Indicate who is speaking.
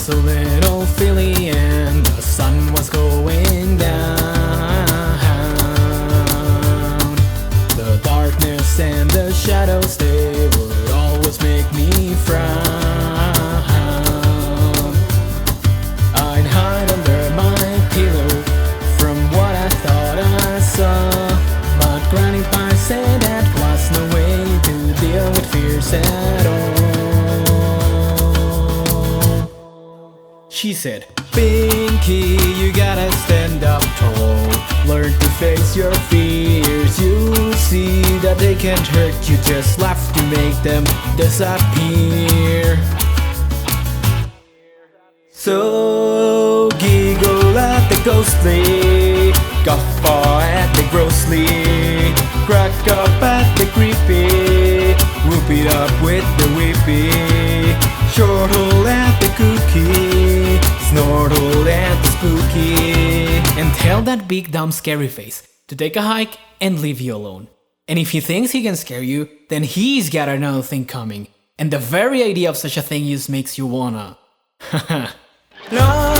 Speaker 1: was a little filly and the sun was going down. The darkness and the shadows, they would always make me frown. I'd hide under my pillow from what I thought I saw, but Grandpa said that was no way to deal with fears at all. She said, Pinky, you gotta stand up tall, learn to face your fears. You'll see that they can't hurt you, just laugh to make them disappear. So giggle at the ghostly, guffaw at the grossly, crack up at the creepy, whoop it up with the whippy, chortle at the kooky, snortle at the spooky, and tell that big dumb scary face to take a hike and leave you alone. And if he thinks he can scare you, then he's got another thing coming, and the very idea of such a thing just makes you wanna. Haha. No!